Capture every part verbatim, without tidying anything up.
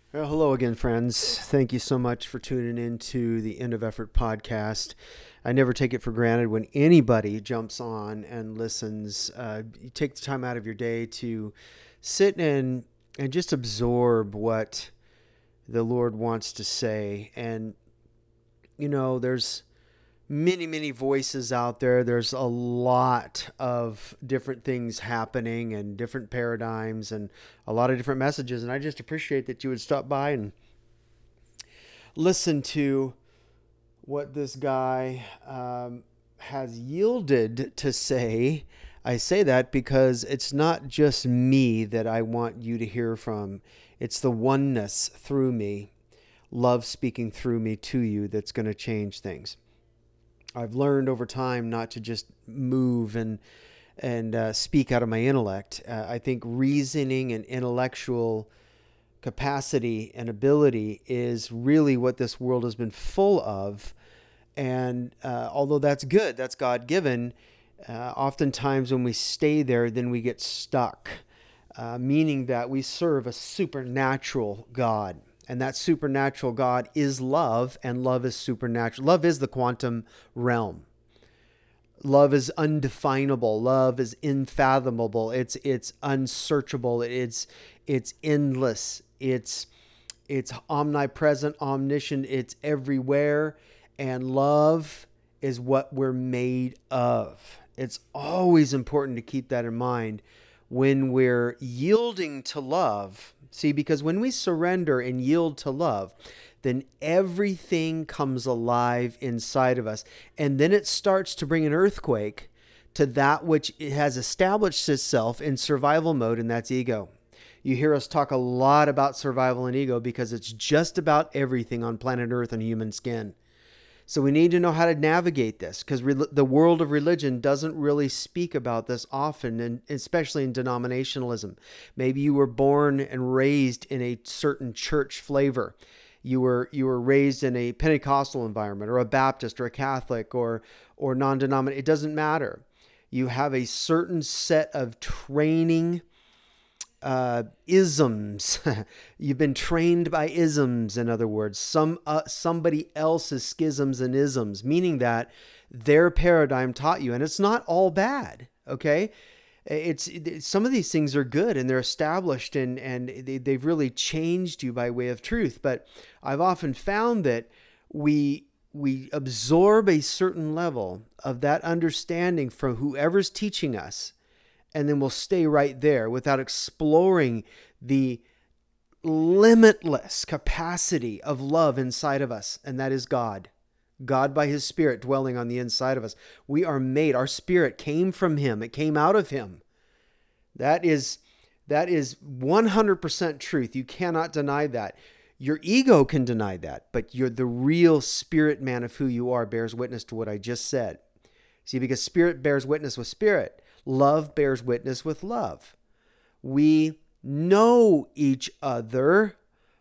Well, hello again, friends. Thank you so much for tuning in to the End of Effort podcast. I never take it for granted when anybody jumps on and listens. Uh, you take the time out of your day to sit and and just absorb what the Lord wants to say. And you know, there's many, many voices out there. There's a lot of different things happening and different paradigms and a lot of different messages. And I just appreciate that you would stop by and listen to what this guy um, has yielded to say. I say that because it's not just me that I want you to hear from, it's the oneness through me, love speaking through me to you, that's going to change things. I've learned over time not to just move and and uh, speak out of my intellect. Uh, I think reasoning and intellectual capacity and ability is really what this world has been full of. And uh, although that's good, that's God given, uh, oftentimes when we stay there, then we get stuck, uh, meaning that we serve a supernatural God. And that supernatural God is love, and love is supernatural. Love is the quantum realm. Love is undefinable. Love is unfathomable. It's it's unsearchable. It's it's endless. It's it's omnipresent, omniscient. It's everywhere, and love is what we're made of. It's always important to keep that in mind when we're yielding to love. See, because when we surrender and yield to love, then everything comes alive inside of us. And then it starts to bring an earthquake to that which it has established itself in survival mode, and that's ego. You hear us talk a lot about survival and ego because it's just about everything on planet Earth and human skin. So we need to know how to navigate this, because re- the world of religion doesn't really speak about this often, and especially in denominationalism. Maybe you were born and raised in a certain church flavor. You were you were raised in a Pentecostal environment, or a Baptist, or a Catholic, or or non-denominational. It doesn't matter. You have a certain set of training uh, isms. You've been trained by isms, in other words, some uh, somebody else's schisms and isms, meaning that their paradigm taught you, and it's not all bad. Okay, it's, it's some of these things are good and they're established, and and they, they've really changed you by way of truth. But I've often found that we we absorb a certain level of that understanding from whoever's teaching us, and then we'll stay right there without exploring the limitless capacity of love inside of us, and that is God. God by his Spirit dwelling on the inside of us. We are made, our spirit came from him. It came out of him. That is, that is one hundred percent truth. You cannot deny that. Your ego can deny that, but you're the real spirit man of who you are bears witness to what I just said. See, because spirit bears witness with spirit. Love bears witness with love. We know each other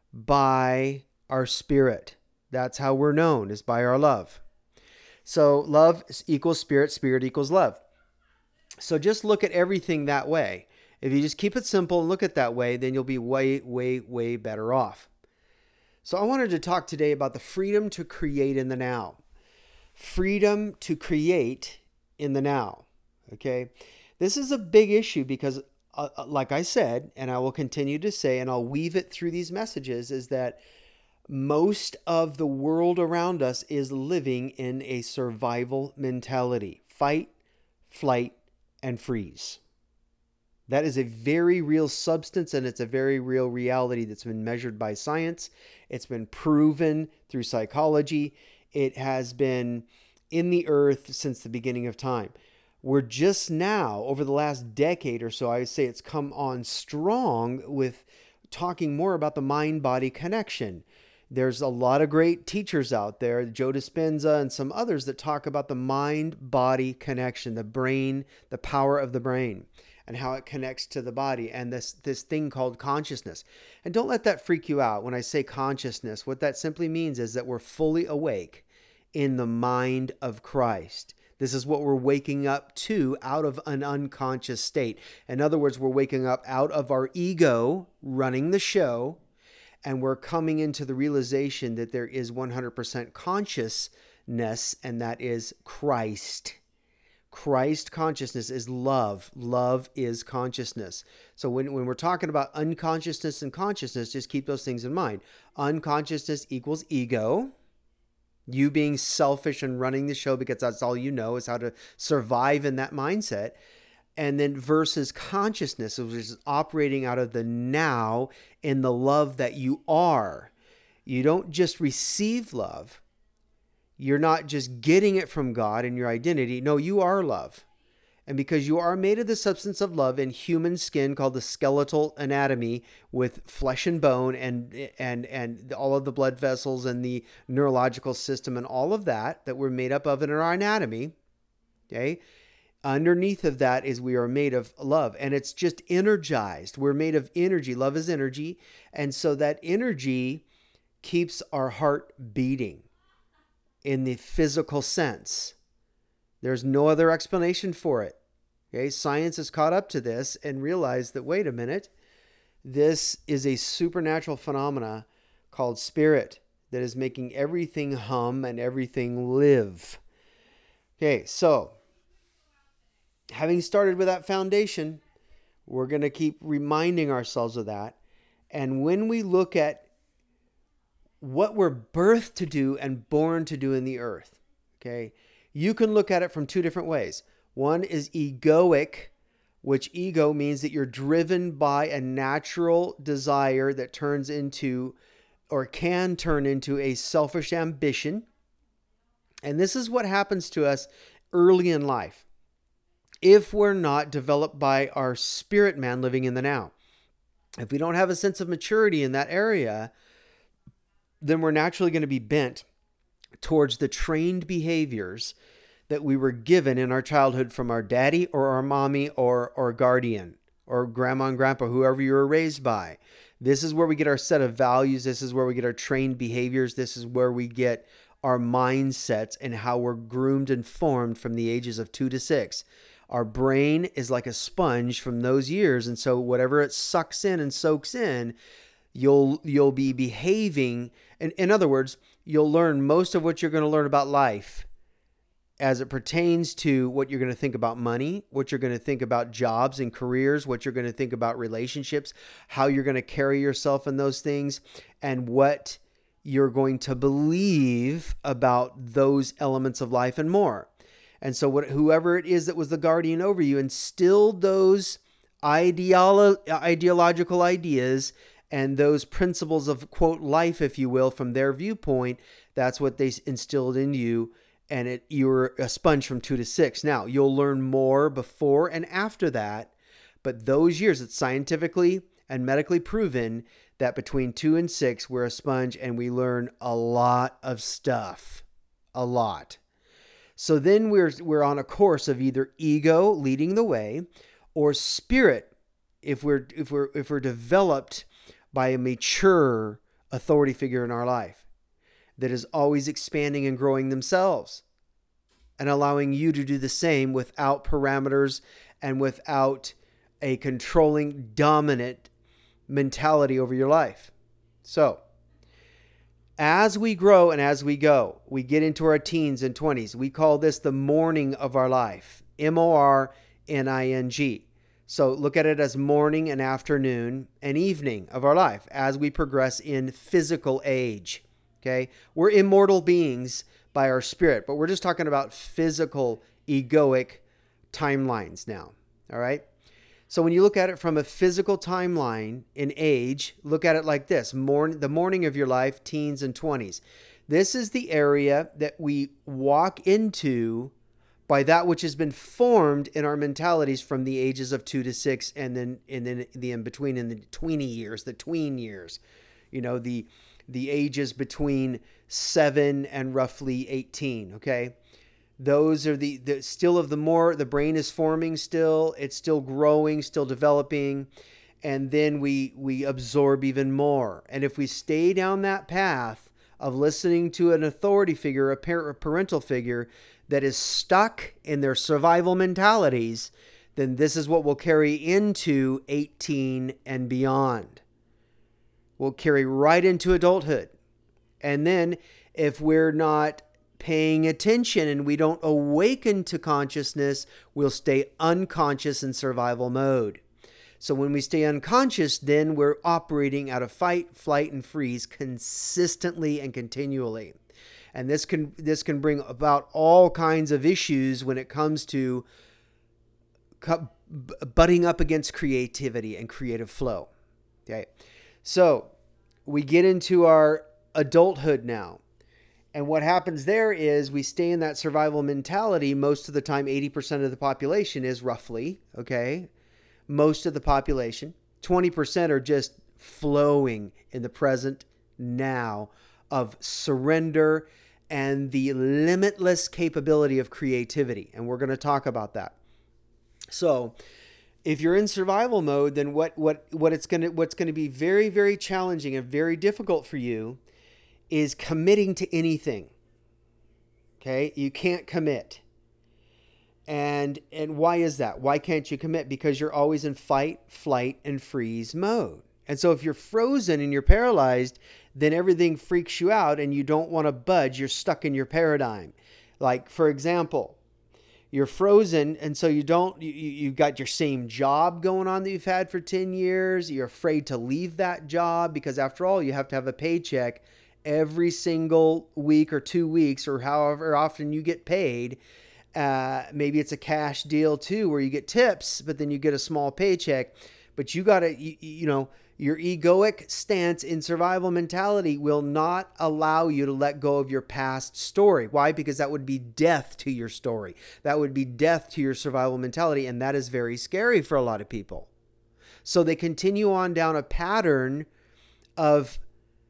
by our spirit. That's how we're known, is by our love. So love equals spirit, spirit equals love. So just look at everything that way. If you just keep it simple and look at it that way, then you'll be way, way, way better off. So I wanted to talk today about the freedom to create in the now. Freedom to create in the now. Okay? This is a big issue because, uh, like I said, and I will continue to say, and I'll weave it through these messages, is that most of the world around us is living in a survival mentality. Fight, flight, and freeze. That is a very real substance, and it's a very real reality that's been measured by science. It's been proven through psychology. It has been in the earth since the beginning of time. We're just now, over the last decade or so, I would say it's come on strong with talking more about the mind-body connection. There's a lot of great teachers out there, Joe Dispenza and some others, that talk about the mind-body connection, the brain, the power of the brain, and how it connects to the body, and this this thing called consciousness. And don't let that freak you out when I say consciousness. What that simply means is that we're fully awake in the mind of Christ. This is what we're waking up to out of an unconscious state. In other words, we're waking up out of our ego running the show, And we're coming into the realization that there is one hundred percent consciousness, and that is Christ. Christ consciousness is love. Love is consciousness. So when, when we're talking about unconsciousness and consciousness, just keep those things in mind. Unconsciousness equals ego. You being selfish and running the show because that's all you know is how to survive in that mindset. And then versus consciousness, which is operating out of the now in the love that you are. You don't just receive love. You're not just getting it from God in your identity. No, you are love. And because you are made of the substance of love in human skin called the skeletal anatomy with flesh and bone and and and all of the blood vessels and the neurological system and all of that that we're made up of in our anatomy, okay? Underneath of that is we are made of love, and it's just energized. We're made of energy. Love is energy. And so that energy keeps our heart beating in the physical sense. There's no other explanation for it. Okay, science has caught up to this and realized that, wait a minute, this is a supernatural phenomena called spirit that is making everything hum and everything live. Okay, so having started with that foundation, we're going to keep reminding ourselves of that. And when we look at what we're birthed to do and born to do in the earth, okay, you can look at it from two different ways. One is egoic, which ego means that you're driven by a natural desire that turns into or can turn into a selfish ambition. And this is what happens to us early in life if we're not developed by our spirit man living in the now. If we don't have a sense of maturity in that area, then we're naturally going to be bent towards the trained behaviors that we were given in our childhood from our daddy or our mommy or, or guardian or grandma and grandpa, whoever you were raised by. This is where we get our set of values. This is where we get our trained behaviors. This is where we get our mindsets and how we're groomed and formed from the ages of two to six. Our brain is like a sponge from those years. And so whatever it sucks in and soaks in, you'll you'll be behaving. In, in other words, you'll learn most of what you're going to learn about life as it pertains to what you're going to think about money, what you're going to think about jobs and careers, what you're going to think about relationships, how you're going to carry yourself in those things, and what you're going to believe about those elements of life and more. And so what, whoever it is that was the guardian over you instilled those ideolo- ideological ideas and those principles of, quote, life, if you will, from their viewpoint. That's what they instilled in you. And it, you're a sponge from two to six. Now, you'll learn more before and after that. But those years, it's scientifically and medically proven that between two and six, we're a sponge and we learn a lot of stuff. A lot. So then we're we're on a course of either ego leading the way or spirit, if we're if we're if we're developed by a mature authority figure in our life that is always expanding and growing themselves and allowing you to do the same without parameters and without a controlling, dominant mentality over your life. So, as we grow and as we go, we get into our teens and twenties. We call this the morning of our life, M O R N I N G. So look at it as morning and afternoon and evening of our life as we progress in physical age. Okay, we're immortal beings by our spirit, but we're just talking about physical, egoic timelines now. All right. So when you look at it from a physical timeline in age, look at it like this: morning, the morning of your life, teens and twenties. This is the area that we walk into by that which has been formed in our mentalities from the ages of two to six, and then and then the in between, in the tweeny years, the tween years, you know, the the ages between seven and roughly eighteen. Okay. Those are the, the still of the more, the brain is forming still, it's still growing, still developing. And then we, we absorb even more. And if we stay down that path of listening to an authority figure, a, par- a parental figure that is stuck in their survival mentalities, then this is what will carry into eighteen and beyond. will carry right into adulthood. And then if we're not paying attention and we don't awaken to consciousness, we'll stay unconscious in survival mode. So when we stay unconscious, then we're operating out of fight, flight, and freeze consistently and continually. And this can this can bring about all kinds of issues when it comes to butting up against creativity and creative flow. Okay, so we get into our adulthood now. And what happens there is we stay in that survival mentality. Most of the time, eighty percent of the population is roughly, okay, most of the population. twenty percent are just flowing in the present now of surrender and the limitless capability of creativity. And we're going to talk about that. So if you're in survival mode, then what what what it's going to what's going to be very, very challenging and very difficult for you is committing to anything. Okay? You can't commit. And and why is that? Why can't you commit? Because you're always in fight, flight, and freeze mode. And so if you're frozen and you're paralyzed, then everything freaks you out and you don't want to budge. You're stuck in your paradigm. Like, for example, you're frozen and so you don't, you, you've got your same job going on that you've had for ten years. You're afraid to leave that job because after all, you have to have a paycheck every single week or two weeks or however often you get paid. Uh, maybe it's a cash deal too, where you get tips, but then you get a small paycheck. But you got to, you, you know, your egoic stance in survival mentality will not allow you to let go of your past story. Why? Because that would be death to your story. That would be death to your survival mentality. And that is very scary for a lot of people. So they continue on down a pattern of,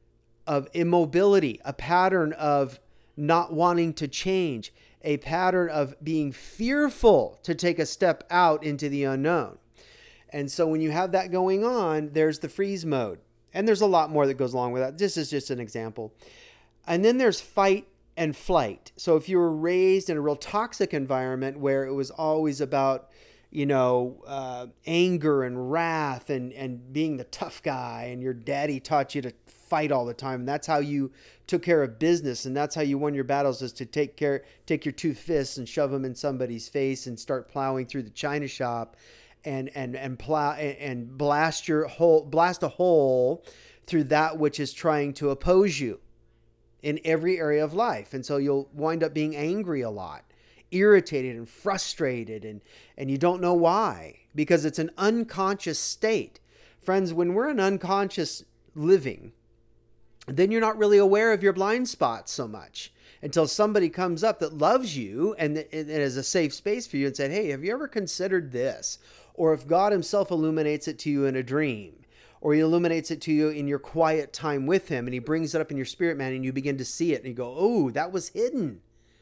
of immobility, a pattern of not wanting to change, a pattern of being fearful to take a step out into the unknown. And so when you have that going on, there's the freeze mode. And there's a lot more that goes along with that. This is just an example. And then there's fight and flight. So if you were raised in a real toxic environment where it was always about, you know, uh, anger and wrath and, and being the tough guy, and your daddy taught you to fight all the time, and that's how you took care of business, and that's how you won your battles, is to take care, take your two fists and shove them in somebody's face and start plowing through the china shop, and and and plow and blast your hole, blast a hole through that which is trying to oppose you in every area of life, and so you'll wind up being angry a lot, irritated and frustrated, and and you don't know why, because it's an unconscious state. Friends, when we're in unconscious living, then you're not really aware of your blind spots so much until somebody comes up that loves you and it is a safe space for you and said, hey, have you ever considered this? Or if God himself illuminates it to you in a dream, or he illuminates it to you in your quiet time with him, and he brings it up in your spirit, man, and you begin to see it and you go, oh, that was hidden.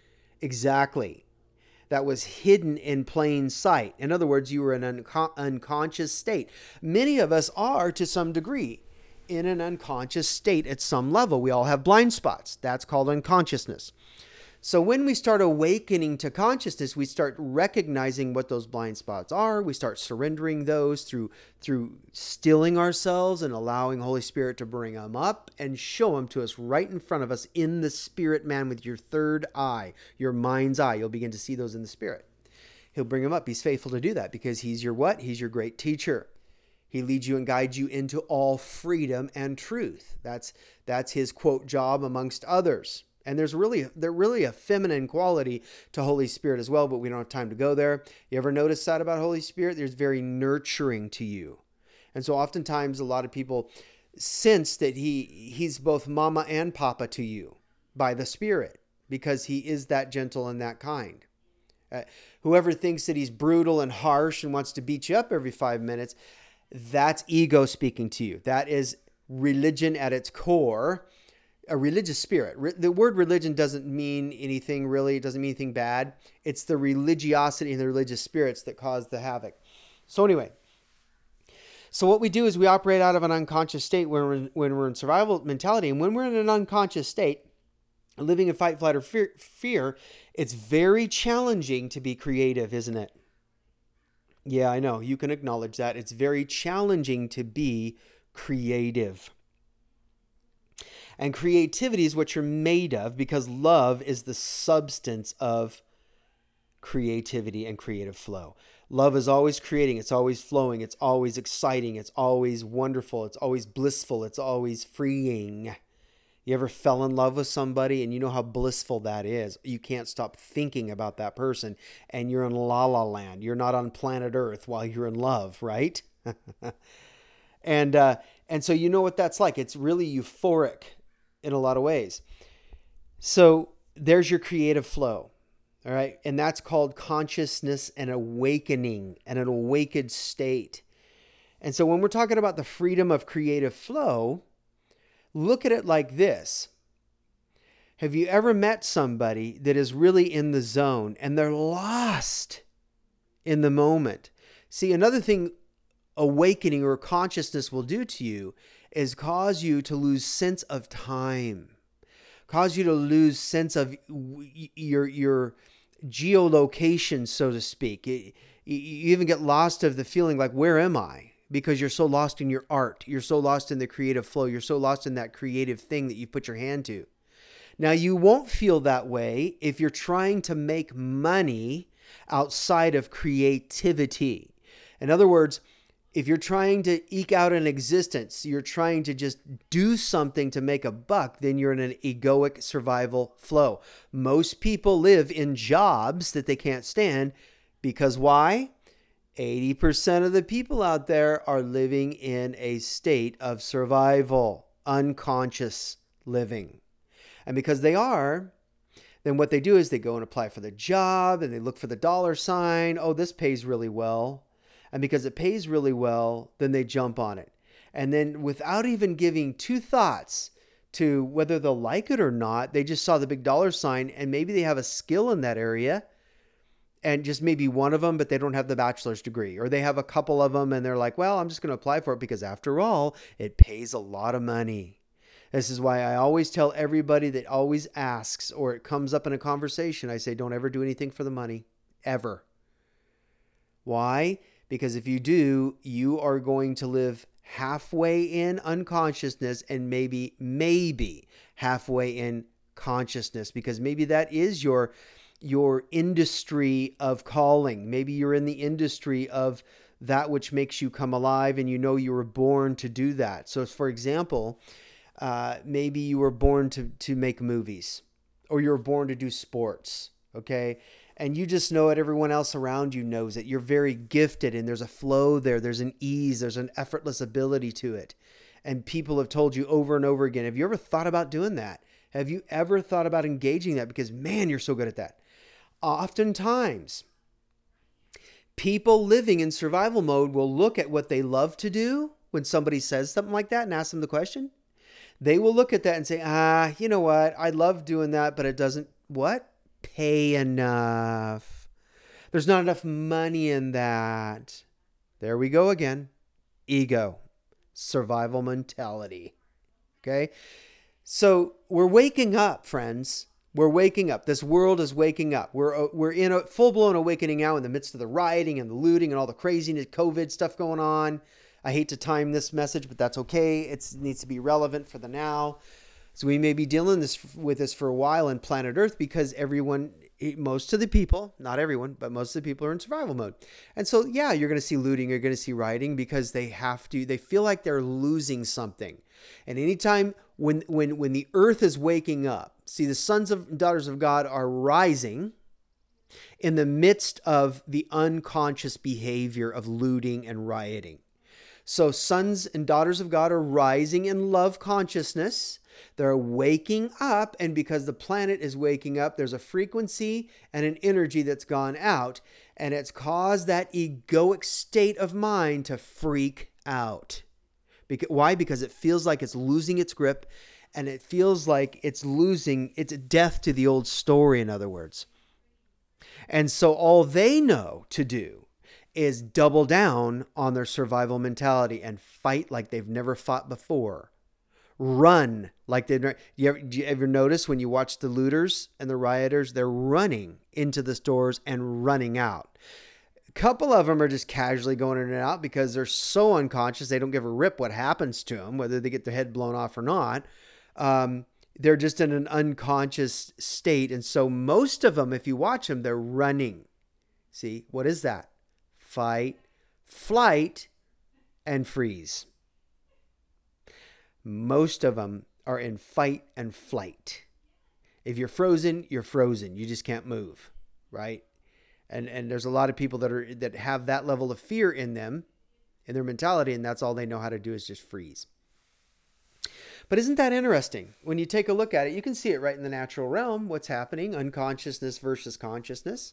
Exactly. That was hidden in plain sight. In other words, you were in an unco- unconscious state. Many of us are, to some degree, in an unconscious state at some level. We all have blind spots. That's called unconsciousness. So when we start awakening to consciousness, we start recognizing what those blind spots are. We start surrendering those through, through stilling ourselves and allowing Holy Spirit to bring them up and show them to us right in front of us in the spirit, man, with your third eye, your mind's eye. You'll begin to see those in the spirit. He'll bring them up. He's faithful to do that because he's your what? He's your great teacher. He leads you and guides you into all freedom and truth. That's that's his quote job amongst others. And there's really there really a feminine quality to Holy Spirit as well, but we don't have time to go there. You ever notice that about Holy Spirit? There's very nurturing to you. And so oftentimes a lot of people sense that he he's both mama and papa to you by the Spirit, because he is that gentle and that kind. Uh, whoever thinks that he's brutal and harsh and wants to beat you up every five minutes, that's ego speaking to you. That is religion at its core, a religious spirit. Re- the word religion doesn't mean anything really. It doesn't mean anything bad. It's the religiosity and the religious spirits that cause the havoc. So anyway, so what we do is we operate out of an unconscious state when we're in, when we're in survival mentality. And when we're in an unconscious state, living in fight, flight, or fear, fear, it's very challenging to be creative, isn't it? Yeah, I know. You can acknowledge that. It's very challenging to be creative. And creativity is what you're made of, because love is the substance of creativity and creative flow. Love is always creating. It's always flowing. It's always exciting. It's always wonderful. It's always blissful. It's always freeing. You ever fell in love with somebody and you know how blissful that is? You can't stop thinking about that person, and you're in la la land. You're not on planet Earth while you're in love, right? and uh, and so you know what that's like. It's really euphoric in a lot of ways. So there's your creative flow. All right. And that's called consciousness and awakening, and an awakened state. And so when we're talking about the freedom of creative flow, look at it like this. Have you ever met somebody that is really in the zone and they're lost in the moment? See, another thing awakening or consciousness will do to you is cause you to lose sense of time, cause you to lose sense of your, your, geolocation, so to speak. You even get lost of the feeling like, where am I? Because you're so lost in your art. You're so lost in the creative flow. You're so lost in that creative thing that you put your hand to. Now, you won't feel that way if you're trying to make money outside of creativity. In other words, if you're trying to eke out an existence, you're trying to just do something to make a buck, then you're in an egoic survival flow. Most people live in jobs that they can't stand because why? eighty percent of the people out there are living in a state of survival, unconscious living. And because they are, then what they do is they go and apply for the job and they look for the dollar sign. Oh, this pays really well. And because it pays really well, then they jump on it. And then without even giving two thoughts to whether they'll like it or not, they just saw the big dollar sign and maybe they have a skill in that area and just maybe one of them, but they don't have the bachelor's degree, or they have a couple of them and they're like, well, I'm just going to apply for it because after all, it pays a lot of money. This is why I always tell everybody that always asks or it comes up in a conversation, I say, don't ever do anything for the money, ever. Why? Because if you do, you are going to live halfway in unconsciousness and maybe, maybe halfway in consciousness, because maybe that is your, your industry of calling. Maybe you're in the industry of that which makes you come alive and you know you were born to do that. So for example, uh, maybe you were born to, to make movies, or you were born to do sports. Okay. And you just know it. Everyone else around you knows it. You're very gifted and there's a flow there. There's an ease. There's an effortless ability to it. And people have told you over and over again, have you ever thought about doing that? Have you ever thought about engaging that? Because man, you're so good at that. Oftentimes, people living in survival mode will look at what they love to do when somebody says something like that and ask them the question. They will look at that and say, ah, you know what? I love doing that, but it doesn't, what? Pay enough. There's not enough money in that. There we go again. Ego. Survival mentality. Okay? So we're waking up, friends. We're waking up. This world is waking up. We're we're in a full-blown awakening now in the midst of the rioting and the looting and all the craziness, COVID stuff going on. I hate to time this message, but that's okay. It's, it needs to be relevant for the now. So we may be dealing this with this for a while in planet Earth because everyone, most of the people, not everyone, but most of the people are in survival mode. And so, yeah, you're going to see looting, you're going to see rioting because they have to, they feel like they're losing something. And anytime when, when, when the earth is waking up, see, the sons and daughters of God are rising in the midst of the unconscious behavior of looting and rioting. So sons and daughters of God are rising in love consciousness. They're waking up, and because the planet is waking up, there's a frequency and an energy that's gone out, and it's caused that egoic state of mind to freak out. Because, why? Because it feels like it's losing its grip, and it feels like it's losing, it's death to the old story, in other words. And so all they know to do is double down on their survival mentality and fight like they've never fought before. Run like they've never. You ever, do you ever notice when you watch the looters and the rioters, they're running into the stores and running out. A couple of them are just casually going in and out because they're so unconscious they don't give a rip what happens to them, whether they get their head blown off or not. Um, they're just in an unconscious state. And so most of them, if you watch them, they're running. See, what is that? Fight, flight, and freeze. Most of them are in fight and flight. If you're frozen, you're frozen. You just can't move, right? And and there's a lot of people that are that have that level of fear in them, in their mentality, and that's all they know how to do is just freeze. But isn't that interesting? When you take a look at it, you can see it right in the natural realm, what's happening, unconsciousness versus consciousness.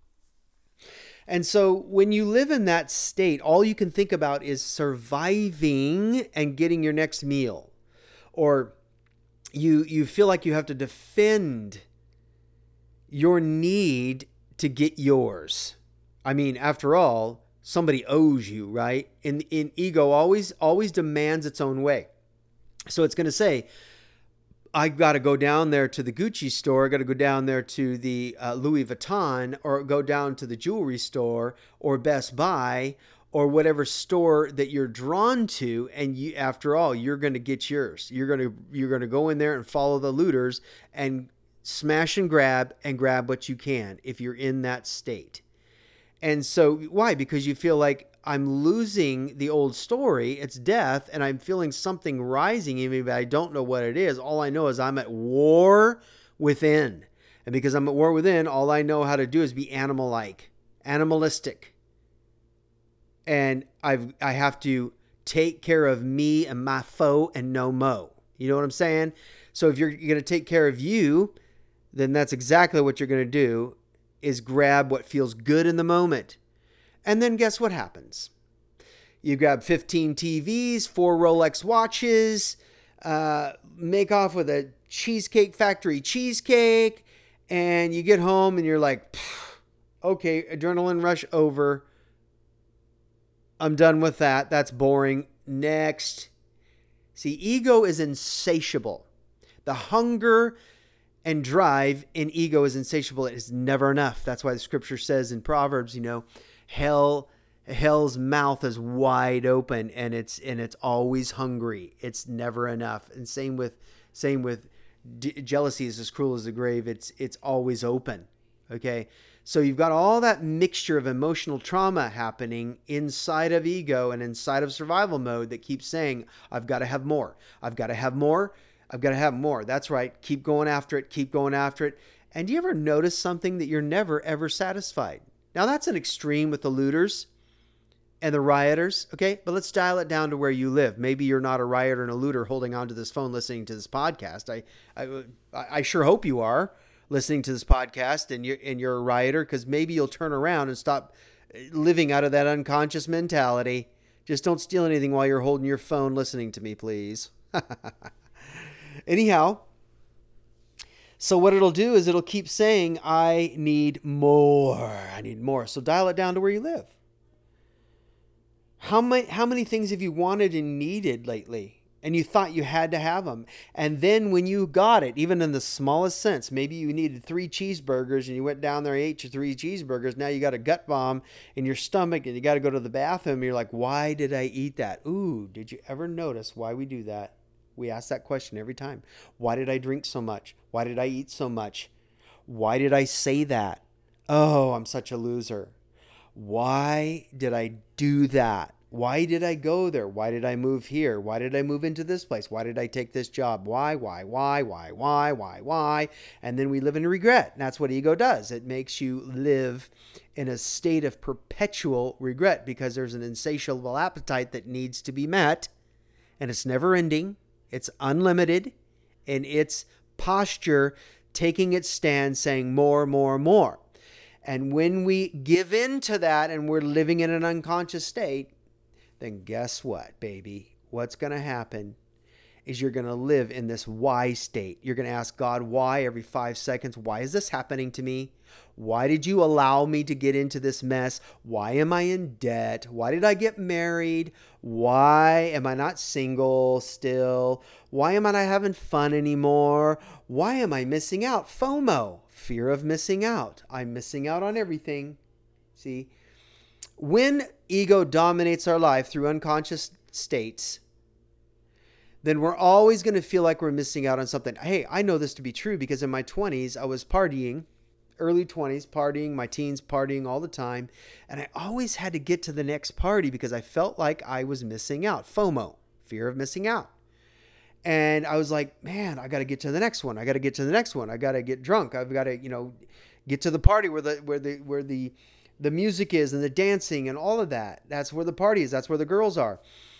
And so when you live in that state, all you can think about is surviving and getting your next meal. Or you you feel like you have to defend your need to get yours. I mean, after all, somebody owes you, right? And in ego always always demands its own way. So it's going to say, I got to go down there to the Gucci store, I got to go down there to the uh, Louis Vuitton, or go down to the jewelry store or Best Buy or whatever store that you're drawn to. And you, after all, you're going to get yours. You're going to, you're going to go in there and follow the looters and smash and grab and grab what you can if you're in that state. And so why? Because you feel like I'm losing the old story. It's death. And I'm feeling something rising in me, but I don't know what it is. All I know is I'm at war within. And because I'm at war within, all I know how to do is be animal-like, animalistic. And I've, I have to take care of me and my foe and no mo. You know what I'm saying? So if you're, you're going to take care of you, then that's exactly what you're going to do, is grab what feels good in the moment. And then guess what happens? You grab fifteen T Vs, four Rolex watches, uh, make off with a Cheesecake Factory cheesecake, and you get home and you're like, okay, adrenaline rush over. I'm done with that. That's boring. Next. See, ego is insatiable. The hunger and drive in ego is insatiable. It is never enough. That's why the scripture says in Proverbs, you know, hell, hell's mouth is wide open and it's, and it's always hungry. It's never enough. And same with, same with d- jealousy is as cruel as the grave. It's, it's always open. Okay. So you've got all that mixture of emotional trauma happening inside of ego and inside of survival mode that keeps saying, I've got to have more. I've got to have more. I've got to have more. That's right. Keep going after it. Keep going after it. And do you ever notice something that you're never, ever satisfied? Now that's an extreme with the looters and the rioters. Okay. But let's dial it down to where you live. Maybe you're not a rioter and a looter holding onto this phone, listening to this podcast. I, I, I sure hope you are listening to this podcast and you're, and you're a rioter, because maybe you'll turn around and stop living out of that unconscious mentality. Just don't steal anything while you're holding your phone listening to me, please. Anyhow, so what it'll do is it'll keep saying, I need more. I need more. So dial it down to where you live. How many, how many things have you wanted and needed lately? And you thought you had to have them. And then when you got it, even in the smallest sense, maybe you needed three cheeseburgers and you went down there and ate your three cheeseburgers. Now you got a gut bomb in your stomach and you got to go to the bathroom. And you're like, why did I eat that? Ooh, did you ever notice why we do that? We ask that question every time. Why did I drink so much? Why did I eat so much? Why did I say that? Oh, I'm such a loser. Why did I do that? Why did I go there? Why did I move here? Why did I move into this place? Why did I take this job? Why, why, why, why, why, why, why? And then we live in regret. And that's what ego does. It makes you live in a state of perpetual regret because there's an insatiable appetite that needs to be met. And it's never ending. It's unlimited. And its posture taking its stand saying more, more, more. And when we give in to that and we're living in an unconscious state, then guess what, baby? What's going to happen is you're going to live in this why state. You're going to ask God why every five seconds. Why is this happening to me? Why did you allow me to get into this mess? Why am I in debt? Why did I get married? Why am I not single still? Why am I not having fun anymore? Why am I missing out? FOMO, fear of missing out. I'm missing out on everything. See? When ego dominates our life through unconscious states, then we're always going to feel like we're missing out on something. Hey, I know this to be true because in my twenties, I was partying, early twenties, partying, my teens partying all the time. And I always had to get to the next party because I felt like I was missing out. FOMO, fear of missing out. And I was like, man, I got to get to the next one. I got to get to the next one. I got to get drunk. I've got to, you know, get to the party where the, where the, where the, the music is and the dancing and all of that. That's where the party is. That's where the girls are.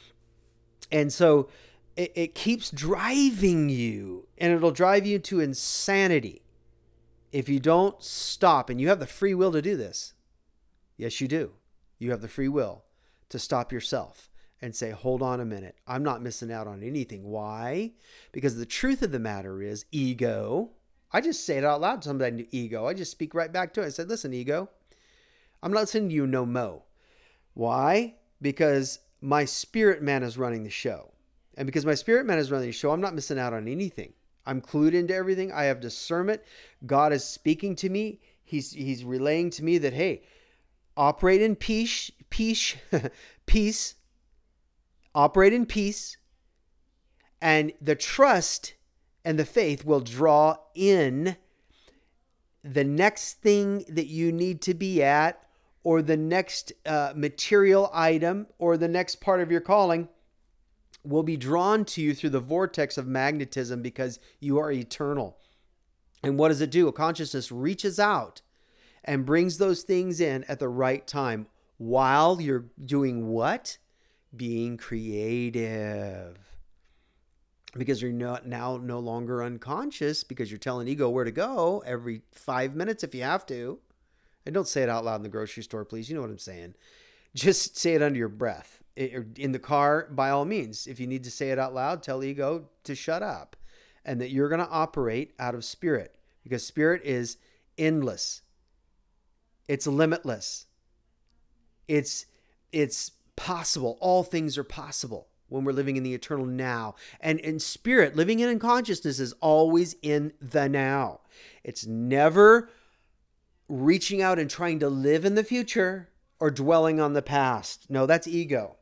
And so it, it keeps driving you, and it'll drive you to insanity if you don't stop. And you have the free will to do this. Yes, you do. You have the free will to stop yourself and say, hold on a minute. I'm not missing out on anything. Why? Because the truth of the matter is ego. I just say it out loud to somebody, ego. I just speak right back to it. I said, listen, ego, I'm not listening to you no mo. Why? Because my spirit man is running the show. And because my spirit man is running the show, I'm not missing out on anything. I'm clued into everything. I have discernment. God is speaking to me. He's, he's relaying to me that, hey, operate in peace, peace, peace, operate in peace, and the trust and the faith will draw in the next thing that you need to be at, or the next uh, material item, or the next part of your calling will be drawn to you through the vortex of magnetism because you are eternal. And what does it do? A consciousness reaches out and brings those things in at the right time while you're doing what? Being creative. Because you're not now no longer unconscious, because you're telling ego where to go every five minutes if you have to. And don't say it out loud in the grocery store, please. You know what I'm saying. Just say it under your breath. In the car, by all means. If you need to say it out loud, tell ego to shut up. And that you're going to operate out of spirit. Because spirit is endless. It's limitless. It's, it's possible. All things are possible when we're living in the eternal now. And in spirit, living in consciousness is always in the now. It's never reaching out and trying to live in the future or dwelling on the past. No, that's ego.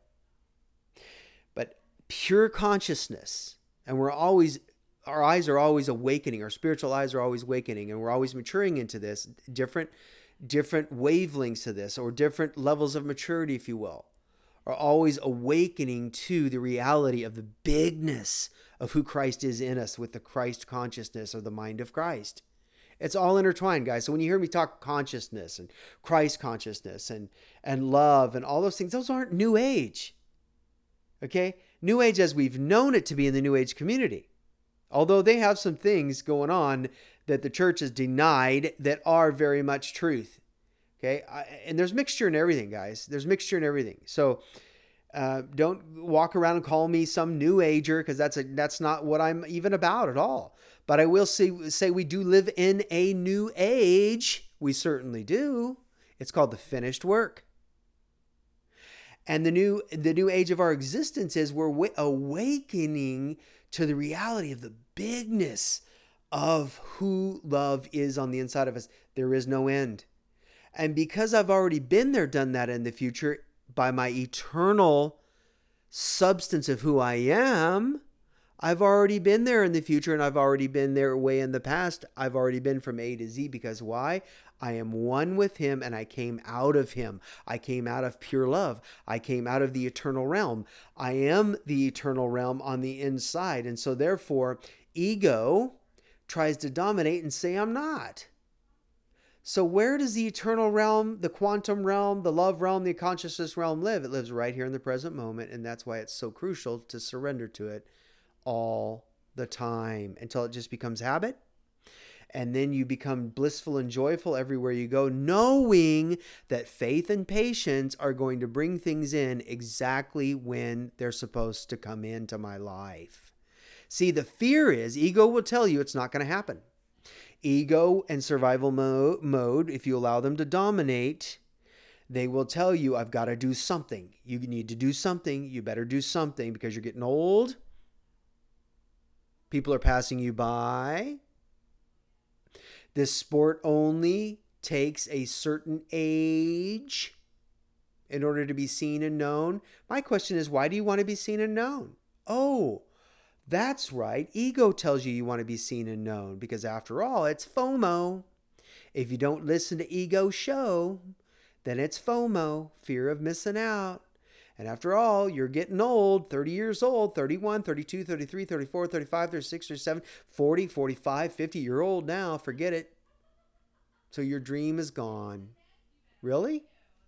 But pure consciousness, and we're always, our eyes are always awakening, our spiritual eyes are always awakening, and we're always maturing into this, different, different wavelengths to this, or different levels of maturity, if you will, are always awakening to the reality of the bigness of who Christ is in us with the Christ consciousness, or the mind of Christ. It's all intertwined, guys. So when you hear me talk consciousness and Christ consciousness and, and love and all those things, those aren't New Age. Okay? New Age as we've known it to be in the New Age community. Although they have some things going on that the church has denied that are very much truth. Okay? I, and there's mixture in everything, guys. There's mixture in everything. So uh, don't walk around and call me some New Ager, because that's a, that's not what I'm even about at all. But I will say, say we do live in a new age. We certainly do. It's called the finished work. And the new, the new age of our existence is we're awakening to the reality of the bigness of who love is on the inside of us. There is no end. And because I've already been there, done that in the future, by my eternal substance of who I am, I've already been there in the future, and I've already been there way in the past. I've already been from A to Z, because why? I am one with him, and I came out of him. I came out of pure love. I came out of the eternal realm. I am the eternal realm on the inside. And so therefore, ego tries to dominate and say I'm not. So where does the eternal realm, the quantum realm, the love realm, the consciousness realm live? It lives right here in the present moment, and that's why it's so crucial to surrender to it all the time until it just becomes habit. And then you become blissful and joyful everywhere you go, knowing that faith and patience are going to bring things in exactly when they're supposed to come into my life. See, the fear is, ego will tell you it's not going to happen. Ego and survival mo- mode, if you allow them to dominate, they will tell you, I've got to do something. You need to do something. You better do something because you're getting old. People are passing you by. This sport only takes a certain age in order to be seen and known. My question is, why do you want to be seen and known? Oh, That's right. Ego tells you you want to be seen and known because after all, it's FOMO. If you don't listen to ego show, then it's FOMO, fear of missing out. And after all, you're getting old, thirty years old, thirty-one, thirty-two, thirty-three, thirty-four, thirty-five, thirty-six, thirty-seven, forty, forty-five, fifty. You're old now. Forget it. So your dream is gone. Really?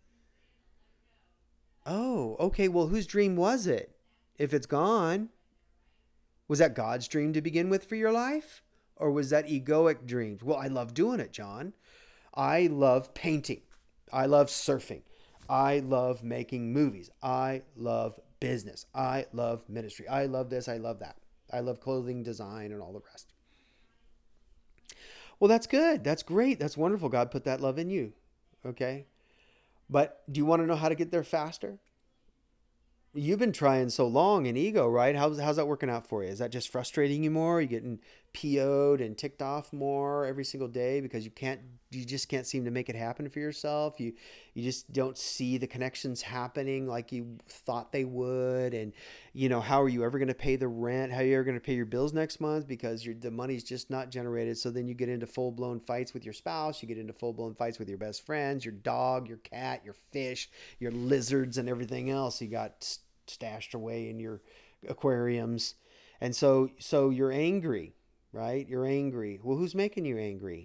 Oh, okay. Well, whose dream was it? If it's gone, was that God's dream to begin with for your life? Or was that egoic dreams? Well, I love doing it, John. I love painting. I love surfing. I love making movies. I love business. I love ministry. I love this. I love that. I love clothing design and all the rest. Well, that's good. That's great. That's wonderful. God put that love in you. Okay. But do you want to know how to get there faster? You've been trying so long in ego, right? How's how's that working out for you? Is that just frustrating you more? Are you getting P O'd and ticked off more every single day because you can't, you just can't seem to make it happen for yourself? You you just don't see the connections happening like you thought they would. And you know, how are you ever going to pay the rent? How are you ever going to pay your bills next month because your the money's just not generated? So then you get into full blown fights with your spouse. You get into full blown fights with your best friends, your dog, your cat, your fish, your lizards, and everything else you got stashed away in your aquariums. And so so you're angry, right? You're angry. Well, who's making you angry?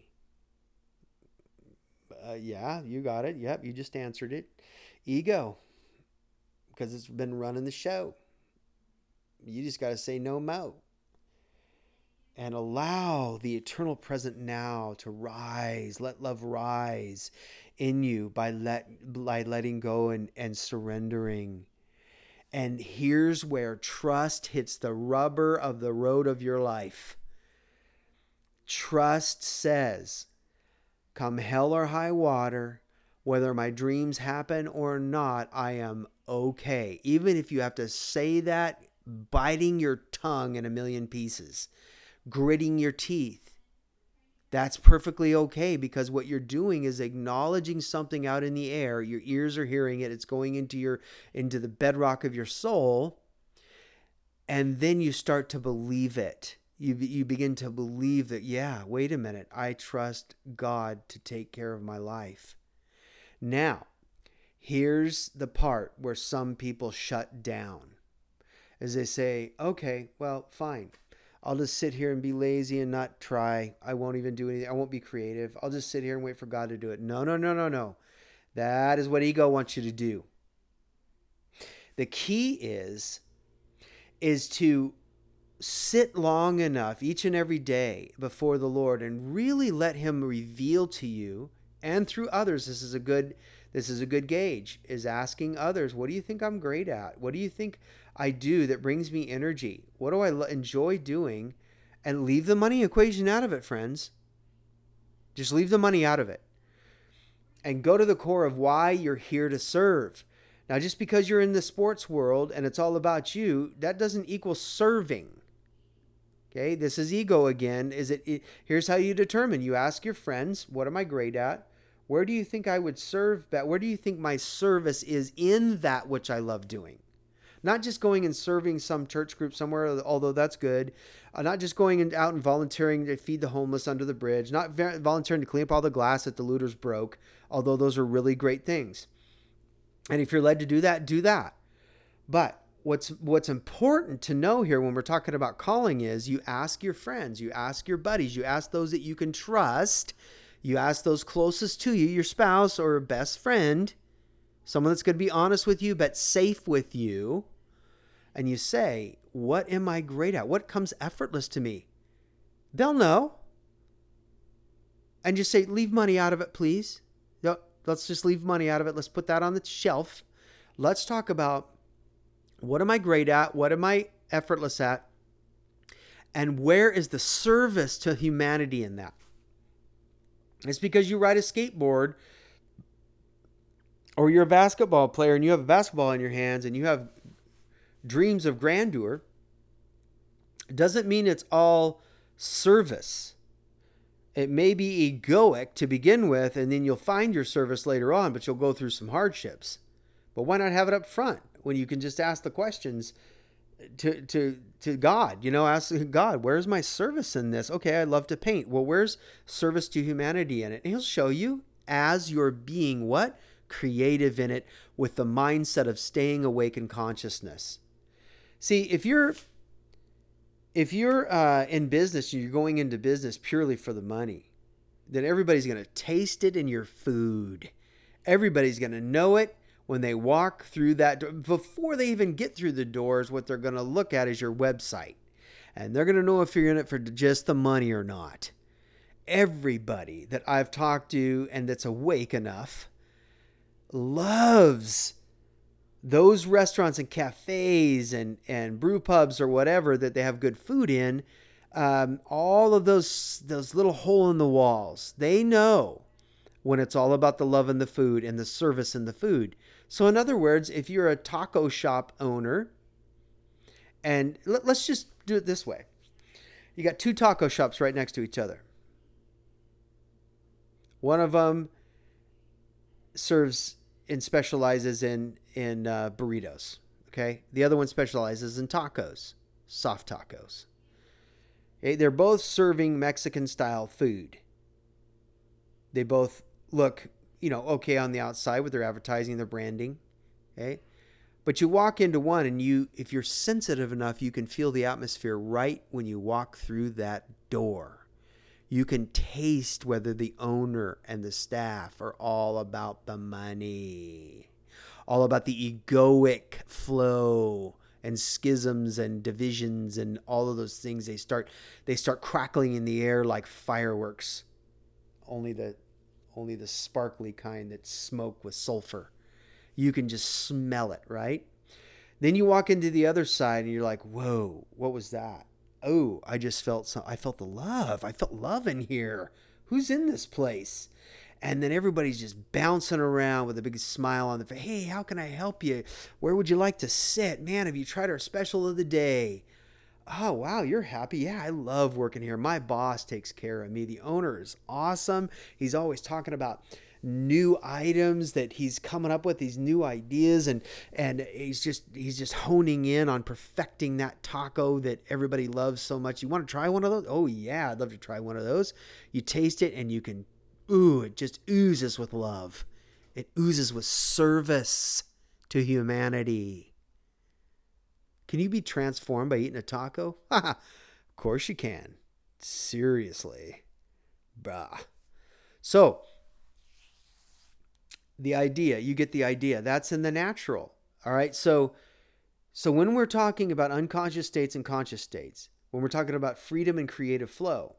Uh, yeah, you got it. Yep, you just answered it. Ego, because it's been running the show. You just got to say no mo and allow the eternal present now to rise. Let love rise in you by let by letting go and, and surrendering. And here's where trust hits the rubber of the road of your life. Trust says, come hell or high water, whether my dreams happen or not, I am okay. Even if you have to say that, biting your tongue in a million pieces, gritting your teeth, that's perfectly okay, because what you're doing is acknowledging something out in the air. Your ears are hearing it. It's going into your into the bedrock of your soul. And then you start to believe it. You you begin to believe that, yeah, wait a minute. I trust God to take care of my life. Now, here's the part where some people shut down. As they say, okay, well, fine. I'll just sit here and be lazy and not try. I won't even do anything. I won't be creative. I'll just sit here and wait for God to do it. No, no, no, no, no. That is what ego wants you to do. The key is, is to sit long enough each and every day before the Lord and really let him reveal to you, and through others. This is a good, this is a good gauge, is asking others, what do you think I'm great at? What do you think I do that brings me energy? What do I enjoy doing? And leave the money equation out of it, friends. Just leave the money out of it. And go to the core of why you're here to serve. Now, just because you're in the sports world and it's all about you, that doesn't equal serving. Okay, this is ego again. Is it, it? Here's how you determine. You ask your friends, what am I great at? Where do you think I would serve better? Where do you think my service is in that which I love doing? Not just going and serving some church group somewhere, although that's good. Uh, not just going and out and volunteering to feed the homeless under the bridge. Not ver- volunteering to clean up all the glass that the looters broke, although those are really great things. And if you're led to do that, do that. But what's what's important to know here when we're talking about calling is you ask your friends, you ask your buddies, you ask those that you can trust, you ask those closest to you, your spouse or best friend, someone that's going to be honest with you but safe with you, and you say, what am I great at? What comes effortless to me? They'll know. And just say, leave money out of it, please. No, let's just leave money out of it. Let's put that on the shelf. Let's talk about, what am I great at? What am I effortless at? And where is the service to humanity in that? It's because you ride a skateboard or you're a basketball player and you have a basketball in your hands and you have dreams of grandeur. It doesn't mean it's all service. It may be egoic to begin with, and then you'll find your service later on, but you'll go through some hardships. But why not have it up front when you can just ask the questions to to to God. You know, ask God, where's my service in this? Okay, I love to paint. Well, where's service to humanity in it? And he'll show you as you're being what? Creative in it with the mindset of staying awake in consciousness. See, if you're if you're uh, in business and you're going into business purely for the money, then everybody's going to taste it in your food. Everybody's going to know it when they walk through that door. Before they even get through the doors, what they're going to look at is your website. And they're going to know if you're in it for just the money or not. Everybody that I've talked to and that's awake enough loves those restaurants and cafes and, and brew pubs or whatever that they have good food in. Um, all of those, those little hole in the walls, they know when it's all about the love and the food and the service and the food. So in other words, if you're a taco shop owner, and let, let's just do it this way. You got two taco shops right next to each other. One of them serves and specializes in, in uh, burritos. Okay. The other one specializes in tacos, soft tacos. Okay? They're both serving Mexican style food. They both look, you know, okay on the outside with their advertising, their branding. Okay. But you walk into one and you, if you're sensitive enough, you can feel the atmosphere right when you walk through that door. You can taste whether the owner and the staff are all about the money, all about the egoic flow and schisms and divisions and all of those things. They start, they start crackling in the air like fireworks. Only the, only the sparkly kind that smoke with sulfur. You can just smell it, right? Then you walk into the other side and you're like, whoa, what was that? Oh, I just felt some, I felt the love. I felt love in here. Who's in this place? And then everybody's just bouncing around with a big smile on the face. Hey, how can I help you? Where would you like to sit? Man, have you tried our special of the day? Oh, wow, you're happy. Yeah, I love working here. My boss takes care of me. The owner is awesome. He's always talking about new items that he's coming up with, these new ideas, and and he's just he's just honing in on perfecting that taco that everybody loves so much. You want to try one of those? Oh yeah, I'd love to try one of those. You taste it and you can, ooh, it just oozes with love. It oozes with service to humanity. Can you be transformed by eating a taco? Of course you can. Seriously. Bruh. So, the idea, you get the idea. That's in the natural. All right. So, so when we're talking about unconscious states and conscious states, when we're talking about freedom and creative flow,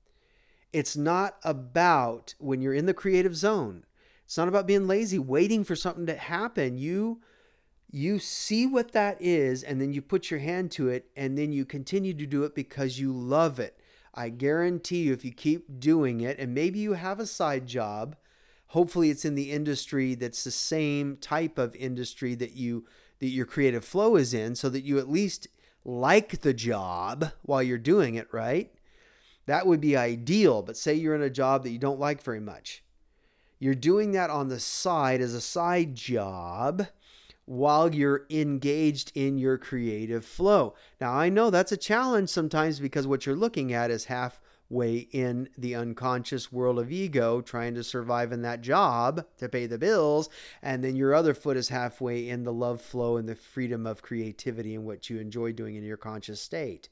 it's not about when you're in the creative zone. It's not about being lazy, waiting for something to happen. You, you see what that is, and then you put your hand to it, and then you continue to do it because you love it. I guarantee you, if you keep doing it, and maybe you have a side job, hopefully it's in the industry that's the same type of industry that you that your creative flow is in, so that you at least like the job while you're doing it, right? That would be ideal. But say you're in a job that you don't like very much. You're doing that on the side as a side job while you're engaged in your creative flow. Now, I know that's a challenge sometimes because what you're looking at is half way in the unconscious world of ego, trying to survive in that job to pay the bills, and then your other foot is halfway in the love flow and the freedom of creativity and what you enjoy doing in your conscious state.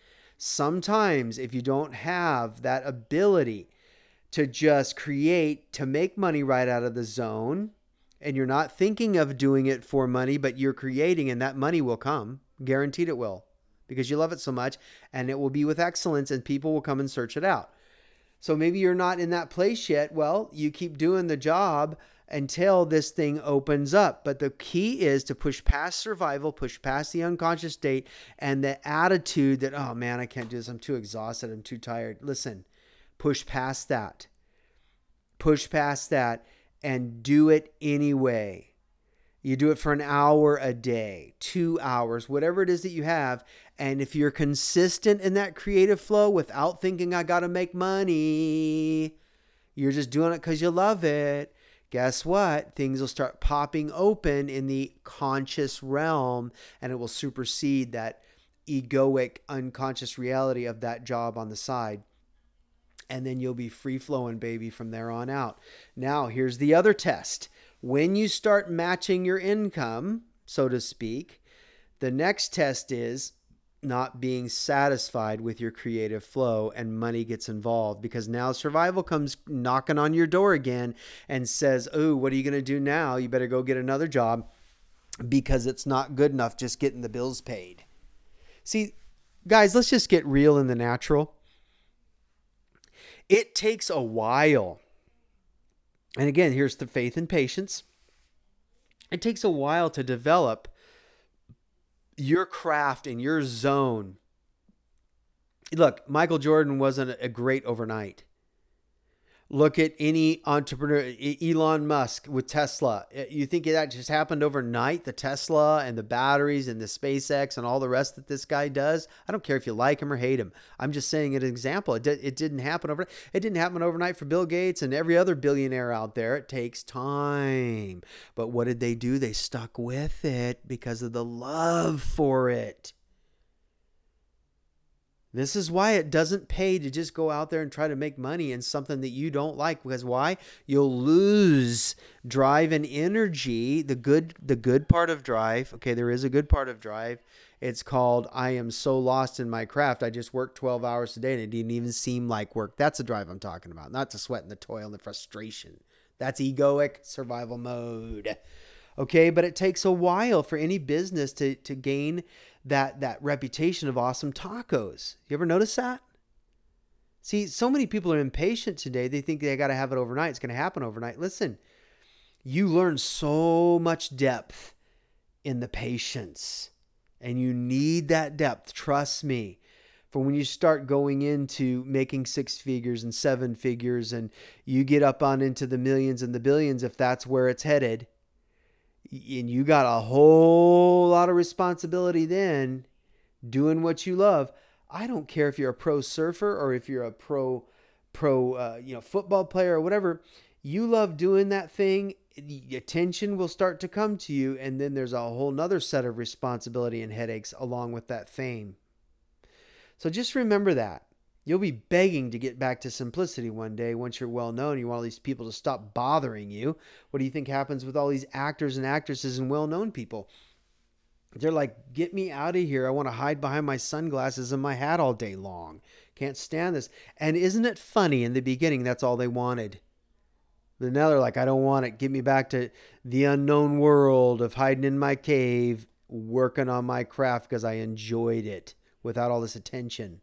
Sometimes if you don't have that ability to just create, to make money right out of the zone, and you're not thinking of doing it for money, but you're creating, and that money will come, guaranteed it will, because you love it so much, and it will be with excellence, and people will come and search it out. So maybe you're not in that place yet. Well, you keep doing the job until this thing opens up. But the key is to push past survival, push past the unconscious state, and the attitude that, oh man, I can't do this. I'm too exhausted. I'm too tired. Listen, push past that. Push past that and do it anyway. You do it for an hour a day, two hours, whatever it is that you have. And if you're consistent in that creative flow without thinking I got to make money, you're just doing it because you love it. guess what? Things will start popping open in the conscious realm, and it will supersede that egoic, unconscious reality of that job on the side. And then you'll be free flowing, baby, from there on out. Now, here's the other test. When you start matching your income, so to speak, the next test is not being satisfied with your creative flow, and money gets involved, because now survival comes knocking on your door again and says, oh, what are you going to do now? You better go get another job, because it's not good enough just getting the bills paid. See, guys, let's just get real in the natural. It takes a while. And again, here's the faith and patience. It takes a while to develop your craft in your zone. Look, Michael Jordan wasn't a great overnight. Look at any entrepreneur, Elon Musk with Tesla. You think that just happened overnight? The Tesla and the batteries and the SpaceX and all the rest that this guy does? I don't care if you like him or hate him. I'm just saying an example. It, it didn't happen overnight. It didn't happen overnight for Bill Gates and every other billionaire out there. It takes time. But what did they do? They stuck with it because of the love for it. This is why it doesn't pay to just go out there and try to make money in something that you don't like. Because why? You'll lose drive and energy. The good, the good part of drive. Okay, there is a good part of drive. It's called, I am so lost in my craft. I just worked twelve hours a day and it didn't even seem like work. That's the drive I'm talking about. Not the sweat and the toil and the frustration. That's egoic survival mode. Okay, but it takes a while for any business to, to gain that, that reputation of awesome tacos. You ever notice that? See, so many people are impatient today. They think they got to have it overnight. It's going to happen overnight. Listen, you learn so much depth in the patience, and you need that depth. Trust me. For when you start going into making six figures and seven figures and you get up on into the millions and the billions, if that's where it's headed, and you got a whole lot of responsibility then doing what you love. I don't care if you're a pro surfer or if you're a pro, pro, uh, you know, football player or whatever. You love doing that thing. The attention will start to come to you. And then there's a whole nother set of responsibility and headaches along with that fame. So just remember that. You'll be begging to get back to simplicity one day once you're well known. You want all these people to stop bothering you. What do you think happens with all these actors and actresses and well-known people? They're like, get me out of here. I want to hide behind my sunglasses and my hat all day long. Can't stand this. And isn't it funny? In the beginning, that's all they wanted. But now they're like, I don't want it. Get me back to the unknown world of hiding in my cave, working on my craft because I enjoyed it without all this attention.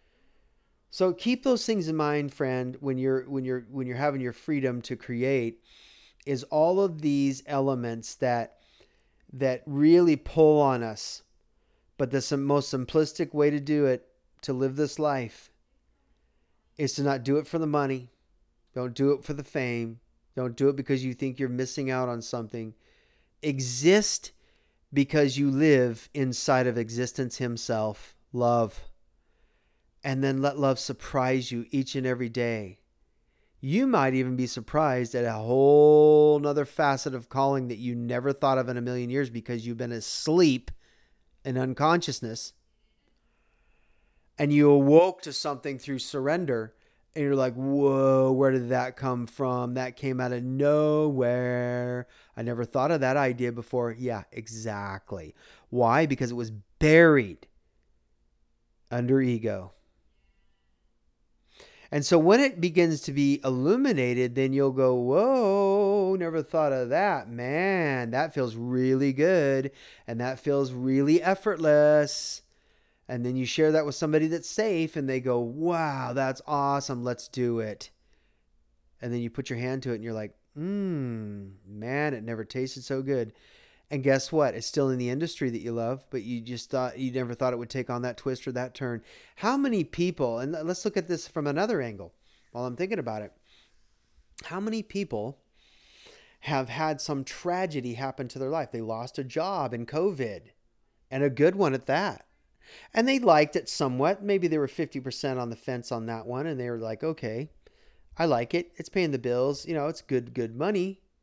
So keep those things in mind, friend, when you're when you're when you're having your freedom to create, is all of these elements that that really pull on us. But the most simplistic way to do it, to live this life, is to not do it for the money. Don't do it for the fame. Don't do it because you think you're missing out on something. Exist because you live inside of existence himself, love. And then let love surprise you each and every day. You might even be surprised at a whole nother facet of calling that you never thought of in a million years because you've been asleep in unconsciousness. And you awoke to something through surrender. And you're like, whoa, where did that come from? That came out of nowhere. I never thought of that idea before. Yeah, exactly. Why? Because it was buried under ego. And so when it begins to be illuminated, then you'll go, whoa, never thought of that. Man, that feels really good. And that feels really effortless. And then you share that with somebody that's safe and they go, wow, that's awesome. Let's do it. And then you put your hand to it and you're like, mmm, man, it never tasted so good. And guess what? It's still in the industry that you love, but you just thought, you never thought it would take on that twist or that turn. How many people, and let's look at this from another angle while I'm thinking about it. How many people have had some tragedy happen to their life? They lost a job in COVID, and a good one at that. And they liked it somewhat. Maybe they were fifty percent on the fence on that one. And they were like, okay, I like it. It's paying the bills. You know, it's good, good money.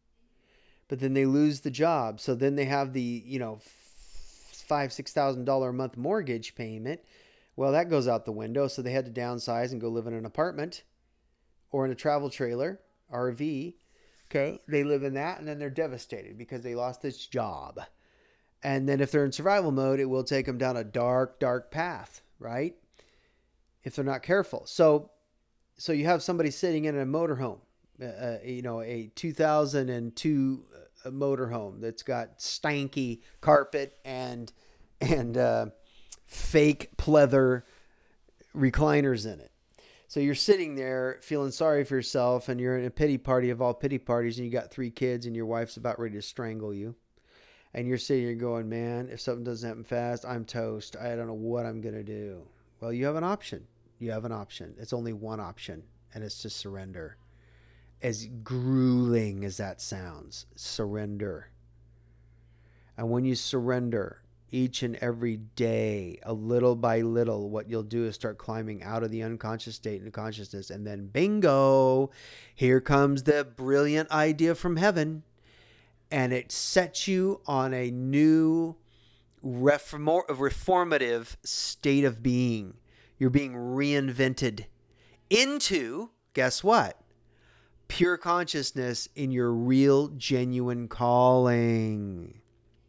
but then they lose the job. So then they have the, you know, five, six thousand dollar a month mortgage payment. Well, that goes out the window. So they had to downsize and go live in an apartment or in a travel trailer, R V. Okay. They live in that and then they're devastated because they lost this job. And then if they're in survival mode, it will take them down a dark, dark path, right? If they're not careful. So, so you have somebody sitting in a motorhome, uh, you know, a two thousand two motorhome that's got stanky carpet and, and, uh, fake pleather recliners in it. So you're sitting there feeling sorry for yourself and you're in a pity party of all pity parties and you got three kids and your wife's about ready to strangle you. And you're sitting here going, man, if something doesn't happen fast, I'm toast. I don't know what I'm going to do. Well, you have an option. You have an option. It's only one option, and it's to surrender. As grueling as that sounds, surrender. And when you surrender each and every day, a little by little, what you'll do is start climbing out of the unconscious state into consciousness. And then bingo, here comes the brilliant idea from heaven. And it sets you on a new reform- reformative state of being. You're being reinvented into, guess what? Pure consciousness in your real, genuine calling.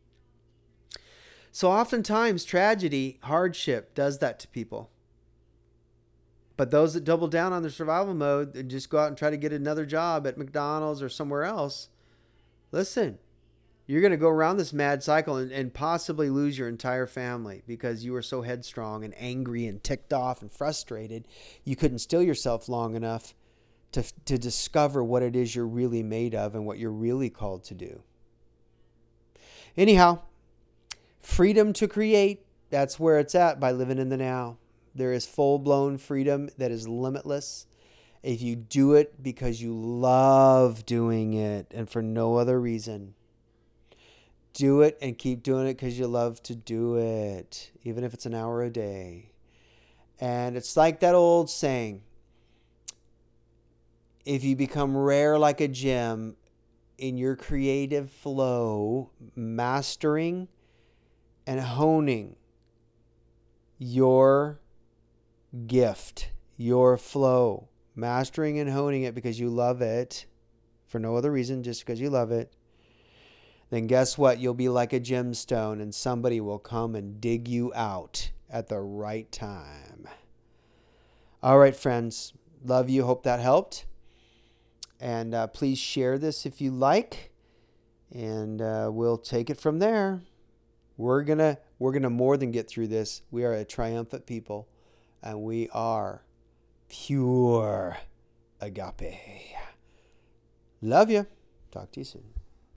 So oftentimes tragedy, hardship does that to people. But those that double down on their survival mode and just go out and try to get another job at McDonald's or somewhere else, listen, you're going to go around this mad cycle and, and possibly lose your entire family because you were so headstrong and angry and ticked off and frustrated. You couldn't still yourself long enough to, to discover what it is you're really made of and what you're really called to do. Anyhow, freedom to create, that's where it's at by living in the now. There is full-blown freedom that is limitless. If you do it because you love doing it and for no other reason, do it and keep doing it because you love to do it, even if it's an hour a day. And it's like that old saying, if you become rare like a gem in your creative flow, mastering and honing your gift, your flow, mastering and honing it because you love it for no other reason, just because you love it, then guess what? You'll be like a gemstone and somebody will come and dig you out at the right time. All right, friends. Love you. Hope that helped. And uh, please share this if you like. And uh, we'll take it from there. We're gonna we're gonna more than get through this. We are a triumphant people. And we are pure agape. Love you. Talk to you soon.